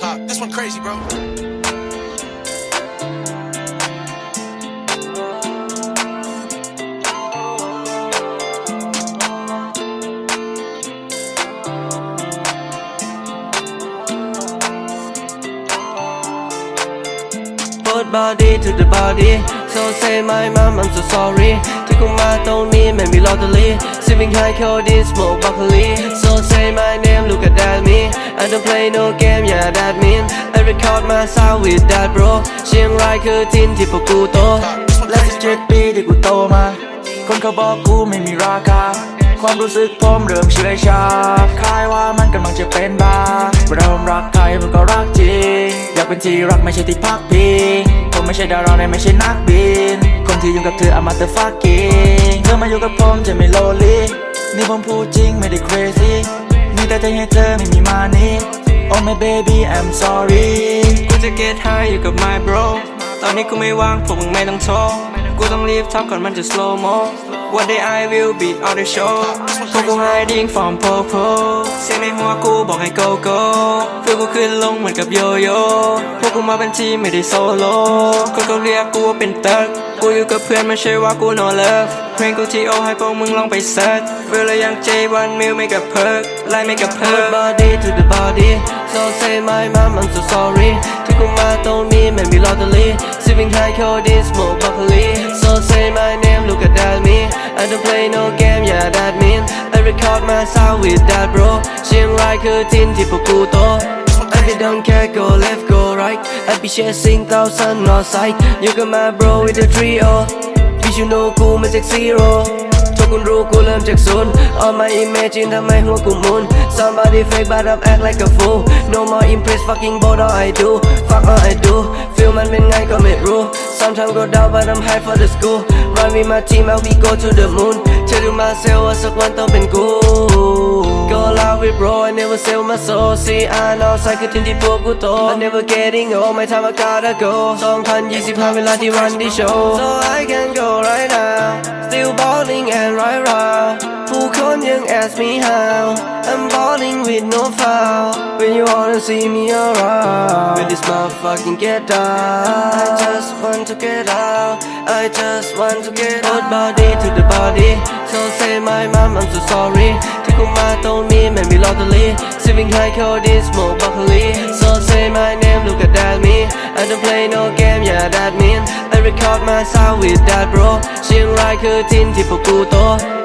This one crazy, bro. Put body to the body, so say my mom I'm so sorry. ที่กูมาตรงนี้ไม่มีลอตเตอรี่ Sipping high codeine smoke broccoli. So say my name look at that me. I don't play no game yeah that mean. I record my sound with that bro. เชียงรายคือถิ่นที่พวกกูโตและ17 ปีที่กูโตมาคนเขาบอกกูไม่มีราคาความรู้สึกผมเริ่มเฉื่อยชาคล้ายว่ามันกำลังจะเป็นบ้าเริ่มรักใครมันก็รักจริงอยากเป็นที่รักไม่ใช่ที่พักพิงผมไม่ใช่ดาราและไม่ใช่นักบินคนที่อยู่กับเธอ I'm motherfucking เธอมาอยู่กับผมจะไม่โลลี่นี่ผมพูดจริงไม่ได้ crazy มีแต่ใจให้เธอไม่มีมานี่ Oh my baby I'm sorry กูจะ get high อยู่กับ my bro ตอนนี้กูไม่ว่างพวกมึงไม่ต้องโทรกูต้องรีบทำก่อนมันจะ slow mo One day I will be on the show พวกกู hiding from popo เสียงในหัวกูบอกให้ go go เพื่อกูขึ้นลงเหมือนกับโยโย่พวกกูมาเป็นทีมไม่ได้โซโล่คนเขาเรียกกูว่าเป็นเติร์กกูอยู่กับเพื่อนไม่ใช่ว่ากู no love เพลงกูที่โอให้พวกมึงลองไปเสิร์ชเวลายัง J1 มิลไม่กับเพิร์กไล่ไม่กับเพิร์ก body to the body so say my mom I'm so sorry ที่กูมาตรงนี้ไม่มีลอตเตอรี่ Sipping high codeine smoke broccoli so say my name look at that me I don't play no game yeah that mean I record my sound with that bro เชียงรายคือถิ่นที่พวกกูโตI be don't care go left go right I be chasing thousand north side You got my bro with the trio Bitch you know กูมาจาก zero ทุกคนรู้กูเริ่มจากศูนย์ All my imagine ทำให้หัวกูหมุน Somebody fake but I'm act like a fool No more impress fucking bold all I do Fuck all I do Feel มันเป็นไงก็ไม่รู้ Sometimes go down but I'm high for the school Run with my team and we go to the moon Tell to myself ว่าสักวันต้องเป็นกู Go loud with bro I never sell my soul See I know ใส่คือถิ่นที่พวกกูโต I never getting old My time I gotta go 2025เวลาที่วันที่โชว์ So I can go right now Still balling and right round ผู้คนยัง ask me how I'm balling with no foul When you wanna see me around When this motherfucking get down I just want to get out I just want to get out Put body to the body So say my mom I'm so sorry ที่กูมาตรงนี้ไม่มีลอตเตอรี่ Sipping high codeine smoke broccoli So say my name look at that me I don't play no game yeah that mean I record my sound with that bro เชียงรายคือถิ่นที่พวกกูโต